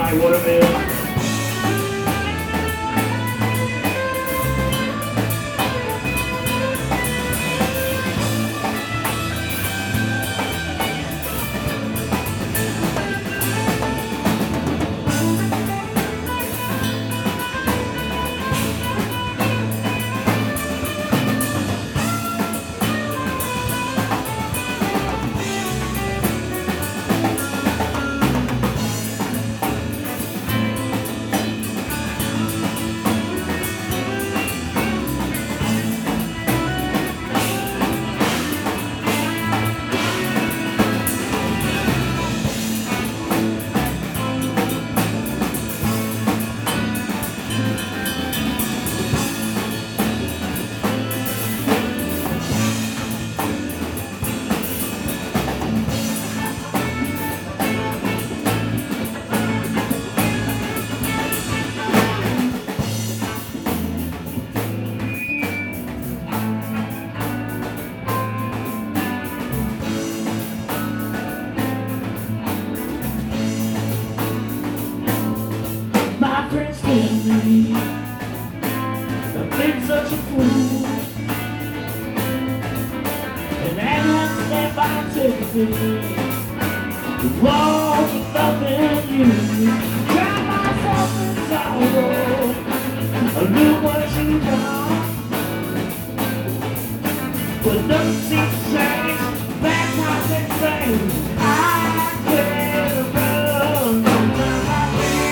my watermelon. My friends tell me I've been such a fool, and I understand by taking the walls of loving you. Drown myself in sorrow, I knew what you done, but nothing seems to change. Back my next thing, I can't run from my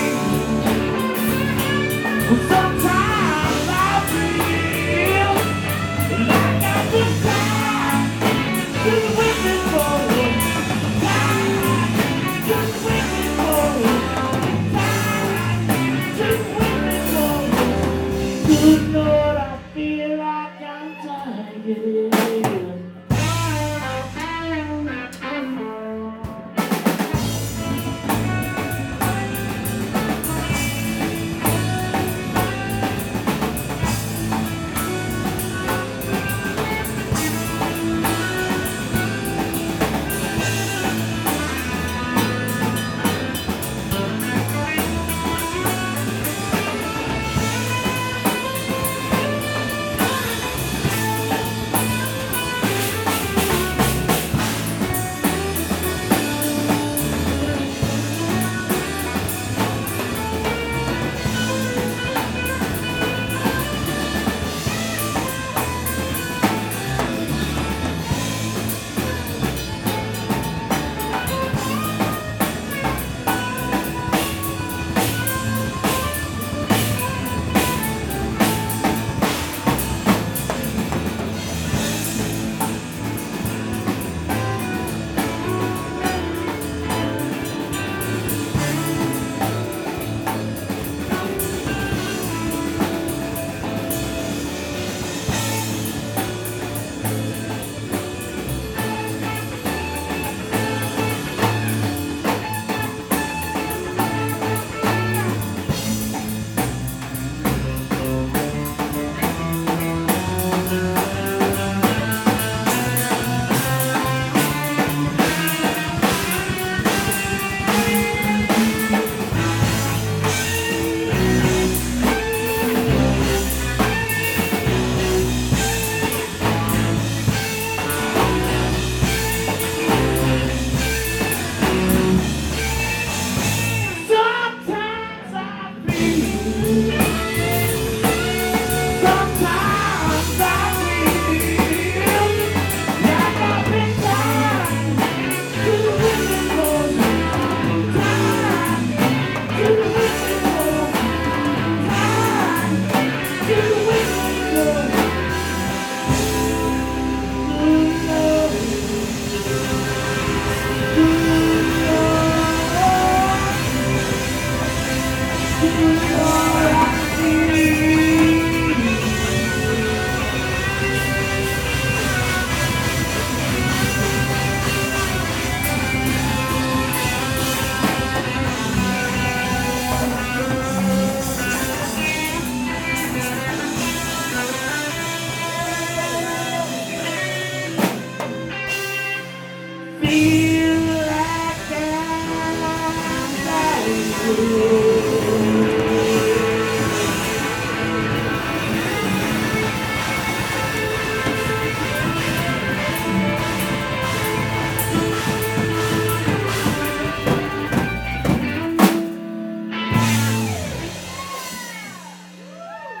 sometimes I feel like I've been tied, just waiting for it, tied, just waiting for it, tied, just waiting for it. Good Lord, I feel like I'm tired.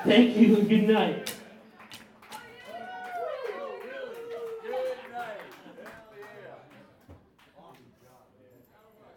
Thank you and good night.